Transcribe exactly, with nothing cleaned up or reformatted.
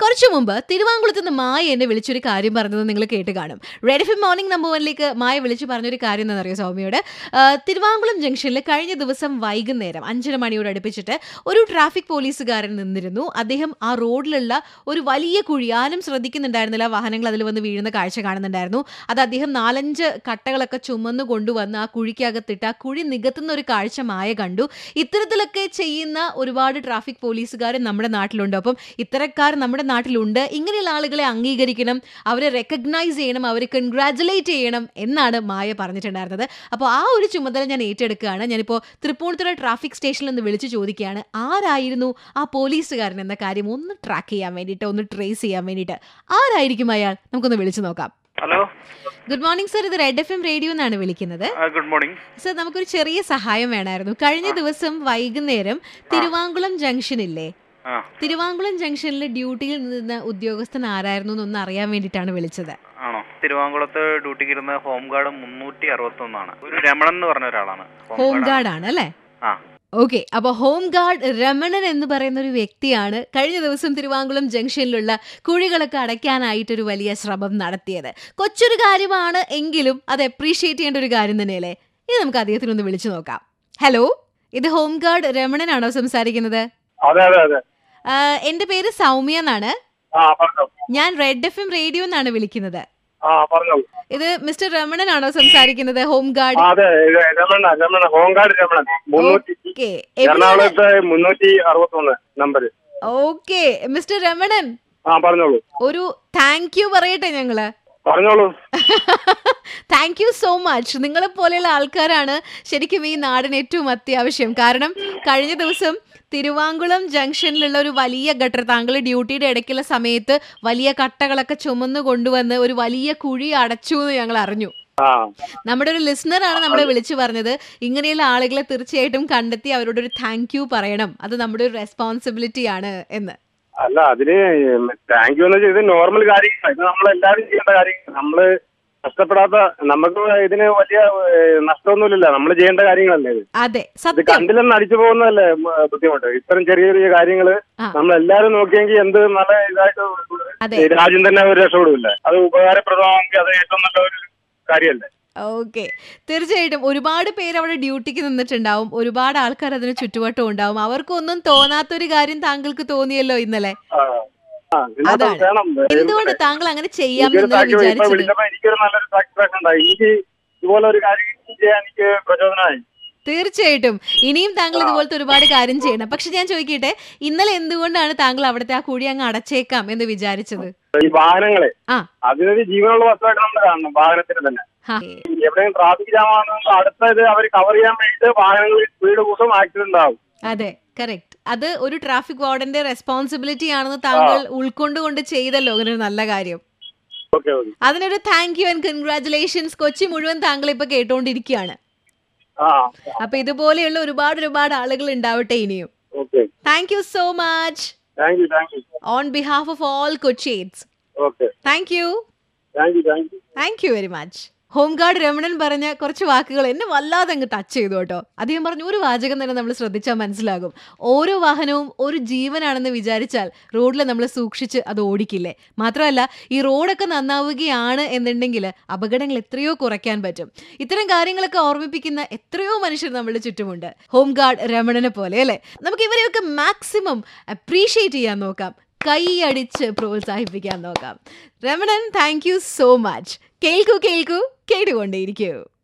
കുറച്ചു മുമ്പ് തിരുവാങ്കുളത്ത് നിന്ന് മായ എന്നെ വിളിച്ചൊരു കാര്യം പറഞ്ഞത് നിങ്ങൾ കേട്ട് കാണും. Red F M morning number വണ്ണിലേക്ക് മായ വിളിച്ച് പറഞ്ഞൊരു കാര്യം എന്താണെന്നറിയോ സൗമ്യയോട്? തിരുവാങ്കുളം ജംഗ്ഷനിൽ കഴിഞ്ഞ ദിവസം വൈകുന്നേരം അഞ്ചര മണിയോട് അടുപ്പിച്ചിട്ട് ഒരു ട്രാഫിക് പോലീസുകാരൻ നിന്നിരുന്നു. അദ്ദേഹം ആ റോഡിലുള്ള ഒരു വലിയ കുഴി, ആരും ശ്രദ്ധിക്കുന്നുണ്ടായിരുന്നില്ല, വാഹനങ്ങൾ അതിൽ വന്ന് വീഴുന്ന കാഴ്ച കാണുന്നുണ്ടായിരുന്നു. അത് അദ്ദേഹം നാലഞ്ച് കട്ടകളൊക്കെ ചുമന്നു കൊണ്ടുവന്ന് ആ കുഴിക്കകത്തിട്ട് ആ കുഴി നികത്തുന്ന ഒരു കാഴ്ച മായ കണ്ടു. ഇത്തരത്തിലൊക്കെ ചെയ്യുന്ന ഒരുപാട് ട്രാഫിക് പോലീസുകാർ നമ്മുടെ നാട്ടിലുണ്ട്. അപ്പം ഇത്തരക്കാർ നമ്മുടെ നാട്ടിലുണ്ട്. ഇങ്ങനെയുള്ള ആളുകളെ അംഗീകരിക്കണം, അവരെ റെക്കഗ്നൈസ് ചെയ്യണം, അവരെ കൺഗ്രാജുലേറ്റ് ചെയ്യണം എന്നാണ് മായ പറഞ്ഞിട്ടുണ്ടായിരുന്നത്. അപ്പോൾ ആ ഒരു ചുമതല ഞാൻ ഏറ്റെടുക്കുകയാണ്. ഞാനിപ്പോൾ തൃപ്പൂണിത്തുറ ട്രാഫിക് സ്റ്റേഷനിൽ നിന്ന് വിളിച്ച് ചോദിക്കുകയാണ്, ആരായിരുന്നു ആ പോലീസുകാരൻ എന്ന കാര്യം ഒന്ന് ട്രാക്ക് ചെയ്യാൻ വേണ്ടിയിട്ട്, ഒന്ന് ട്രേസ് ചെയ്യാൻ വേണ്ടിയിട്ട്. ആരായിരിക്കും അയാൾ? നമുക്കൊന്ന് വിളിച്ചു നോക്കാം. Hello, good morning sir. ഇത് റെഡ് എഫ് എം റേഡിയോ എന്നാണ് വിളിക്കുന്നത്. ഗുഡ് മോർണിംഗ് സർ, നമുക്കൊരു ചെറിയ സഹായം വേണമായിരുന്നു. കഴിഞ്ഞ ദിവസം വൈകുന്നേരം തിരുവാങ്കുളം ജംഗ്ഷനില്ലേ, തിരുവാങ്കുളം ജംഗ്ഷനിൽ ഡ്യൂട്ടിയിൽ നിന്ന ഉദ്യോഗസ്ഥൻ ആരായിരുന്നു എന്നൊന്ന് അറിയാൻ വേണ്ടിയിട്ടാണ് വിളിച്ചത്. ആണോ? തിരുവാങ്കുളത്ത് ഡ്യൂട്ടിക്ക് ഇരുന്ന ഹോം ഗാർഡ് മുന്നൂറ്റി അറുപത്തി ഒന്നാണ്. ഒരു രമണൻ എന്ന് പറഞ്ഞ ഒരാളാണ്. ഹോം ഗാർഡ് ആണ് അല്ലേ? ഓക്കെ. അപ്പൊ ഹോം ഗാർഡ് രമണൻ എന്ന് പറയുന്ന ഒരു വ്യക്തിയാണ് കഴിഞ്ഞ ദിവസം തിരുവാങ്കുളം ജംഗ്ഷനിലുള്ള കുഴികളൊക്കെ അടയ്ക്കാനായിട്ടൊരു വലിയ ശ്രമം നടത്തിയത്. കൊച്ചൊരു കാര്യമാണ് എങ്കിലും അത് അപ്രീഷിയേറ്റ് ചെയ്യേണ്ട ഒരു കാര്യം തന്നെയല്ലേ? ഇനി നമുക്ക് അദ്ദേഹത്തിനൊന്ന് വിളിച്ചു നോക്കാം. ഹലോ, ഇത് ഹോം ഗാർഡ് രമണനാണോ സംസാരിക്കുന്നത്? അതെ അതെ അതെ. എന്റെ പേര് സൗമ്യ എന്നാണ്. ഞാൻ റെഡ് എഫ് എം റേഡിയോ എന്നാണ് വിളിക്കുന്നത്. ഇത് മിസ്റ്റർ രമണൻ ആണോ സംസാരിക്കുന്നത്? Home guard. Okay mister Ramanan, ഒരു താങ്ക് യു പറയട്ടെ ഞങ്ങള്. പറഞ്ഞോളൂ. Thank you so much. നിങ്ങളെ പോലെയുള്ള ആൾക്കാരാണ് ശരിക്കും ഈ നാടിന് ഏറ്റവും അത്യാവശ്യം. കാരണം കഴിഞ്ഞ ദിവസം തിരുവാങ്കുളം ജംഗ്ഷനിലുള്ള ഒരു വലിയ ഗട്ടർ, താങ്കൾ ഡ്യൂട്ടിയുടെ ഇടയ്ക്കുള്ള സമയത്ത് വലിയ കട്ടകളൊക്കെ ചുമന്നു കൊണ്ടുവന്ന് ഒരു വലിയ കുഴി അടച്ചു എന്ന് ഞങ്ങൾ അറിഞ്ഞു. നമ്മുടെ ഒരു ലിസണറാണ് നമ്മളെ വിളിച്ചു പറഞ്ഞത്, ഇങ്ങനെയുള്ള ആളുകളെ തീർച്ചയായിട്ടും കണ്ടെത്തി അവരോടൊരു താങ്ക് യു പറയണം, അത് നമ്മുടെ ഒരു റെസ്പോൺസിബിലിറ്റി ആണ് എന്ന്. അല്ല, അതിന് താങ്ക് യു എന്ന് വെച്ചാൽ ഇത് നോർമൽ കാര്യങ്ങളാണ്. ഇത് നമ്മളെല്ലാവരും ചെയ്യേണ്ട കാര്യങ്ങൾ. നമ്മള് നഷ്ടപ്പെടാത്ത, നമുക്ക് ഇതിന് വലിയ നഷ്ടമൊന്നുമില്ല, നമ്മൾ ചെയ്യേണ്ട കാര്യങ്ങളല്ലേ ഇത്. അതെ, ഇത് കണ്ടില്ലെന്ന് അടിച്ചു പോകുന്നതല്ലേ ബുദ്ധിമുട്ട്. ഇത്തരം ചെറിയ ചെറിയ കാര്യങ്ങള് നമ്മളെല്ലാരും നോക്കിയെങ്കിൽ എന്ത് നല്ല ഇതായിട്ട് രാജ്യം തന്നെ ഒരു രക്ഷപ്പെടില്ല. അത് ഉപകാരപ്രദമാണെങ്കിൽ അത് ഏറ്റവും നല്ല ഒരു കാര്യമല്ലേ. ഓക്കെ, തീർച്ചയായിട്ടും ഒരുപാട് പേര് അവിടെ ഡ്യൂട്ടിക്ക് നിന്നിട്ടുണ്ടാവും, ഒരുപാട് ആൾക്കാർ അതിന് ചുറ്റുവട്ടം ഉണ്ടാവും. അവർക്കൊന്നും തോന്നാത്തൊരു കാര്യം താങ്കൾക്ക് തോന്നിയല്ലോ ഇന്നലെ. അതാണ് എന്തുകൊണ്ട് താങ്കൾ അങ്ങനെ ചെയ്യാമെന്ന് വിചാരിച്ചത്. എനിക്കൊരു നല്ലൊരു സാറ്റിസ്ഫാക്ഷൻ ഉണ്ടായി. എനിക്ക് ഇതുപോലെ ഒരു കാര്യം ചെയ്യാൻ എനിക്ക് പ്രചോദനമായി. തീർച്ചയായിട്ടും ഇനിയും താങ്കൾ ഇതുപോലത്തെ ഒരുപാട് കാര്യം ചെയ്യണം. പക്ഷെ ഞാൻ ചോദിക്കട്ടെ, ഇന്നലെ എന്തുകൊണ്ടാണ് താങ്കൾ അവിടുത്തെ ആ കുഴി അങ്ങ് അടച്ചേക്കാം എന്ന് വിചാരിച്ചത്? ഈ വാഹനങ്ങളെ അതിനൊരു ജീവനുള്ള വസ്തുവായിട്ട് നമ്മൾ കാണണം. വാഹനത്തിന് തന്നെ എവിടെയും ട്രാഫിക് ജാം ആണെന്ന് അടുത്തത് അവർ കവർ ചെയ്യാൻ വേണ്ടിയിട്ട് വാഹനങ്ങൾ സ്പീഡ് കൂടും, ആക്സിഡന്റ് ആവും. അതെ, കറക്റ്റ്. അത് ഒരു ട്രാഫിക് വാർഡന്റെ റെസ്പോൺസിബിലിറ്റി ആണെന്ന് താങ്കൾ ഉൾക്കൊണ്ടുകൊണ്ട് ചെയ്തല്ലോ അങ്ങനെ ഒരു നല്ല കാര്യം. അതിനൊരു thank you and congratulations. Kochi മുഴുവൻ താങ്കൾ ഇപ്പൊ കേട്ടോണ്ടിരിക്കുകയാണ്. അപ്പൊ ഇതുപോലെയുള്ള ഒരുപാട് ഒരുപാട് ആളുകൾ ഉണ്ടാവട്ടെ ഇനിയും. Thank you so much on behalf of all Kochiites. Thank you thank you very much. Home guard Ramanan പറഞ്ഞ കുറച്ച് വാക്കുകൾ എന്നെ വല്ലാതെ അങ്ങ് ടച്ച് ചെയ്തു കേട്ടോ. അദ്ദേഹം പറഞ്ഞു ഒരു വാചകം തന്നെ നമ്മൾ ശ്രദ്ധിച്ചാൽ മനസ്സിലാകും, ഓരോ വാഹനവും ഒരു ജീവനാണെന്ന് വിചാരിച്ചാൽ റോഡിൽ നമ്മൾ സൂക്ഷിച്ച് അത് ഓടിക്കില്ലേ. മാത്രമല്ല ഈ റോഡൊക്കെ നന്നാവുകയാണ് എന്നുണ്ടെങ്കിൽ അപകടങ്ങൾ എത്രയോ കുറയ്ക്കാൻ പറ്റും. ഇത്തരം കാര്യങ്ങളൊക്കെ ഓർമ്മിപ്പിക്കുന്ന എത്രയോ മനുഷ്യർ നമ്മളുടെ ചുറ്റുമുണ്ട്, ഹോം ഗാർഡ് രമണനെ പോലെ അല്ലേ. നമുക്ക് ഇവരെയൊക്കെ മാക്സിമം അപ്രീഷിയേറ്റ് ചെയ്യാൻ നോക്കാം, കൈയടിച്ച് പ്രോത്സാഹിപ്പിക്കാൻ നോക്കാം. Ramanan, thank you so much. കേൾക്കൂ കേൾക്കൂ കേട്ടുകൊണ്ടേയിരിക്കൂ.